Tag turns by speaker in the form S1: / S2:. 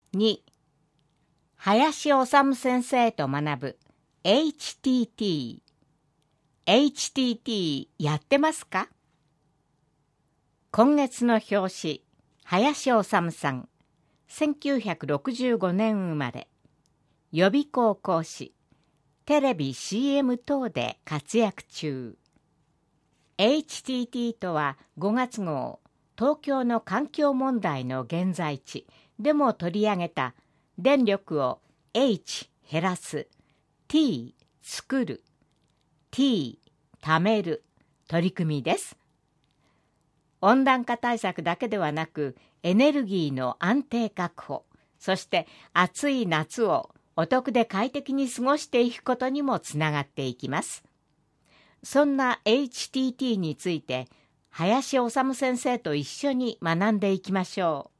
S1: 2、林修先生と学ぶ HTT。HTT やってますか？今月の表紙、林修さん、1965年生まれ、予備校講師、テレビ CM 等で活躍中。HTT とは5月号、東京の環境問題の現在地でも取り上げた電力を H 減らす、T 作る、T 貯める取り組みです。温暖化対策だけではなく、エネルギーの安定確保、そして暑い夏をお得で快適に過ごしていくことにもつながっていきます。そんな HTT について、林修先生と一緒に学んでいきましょう。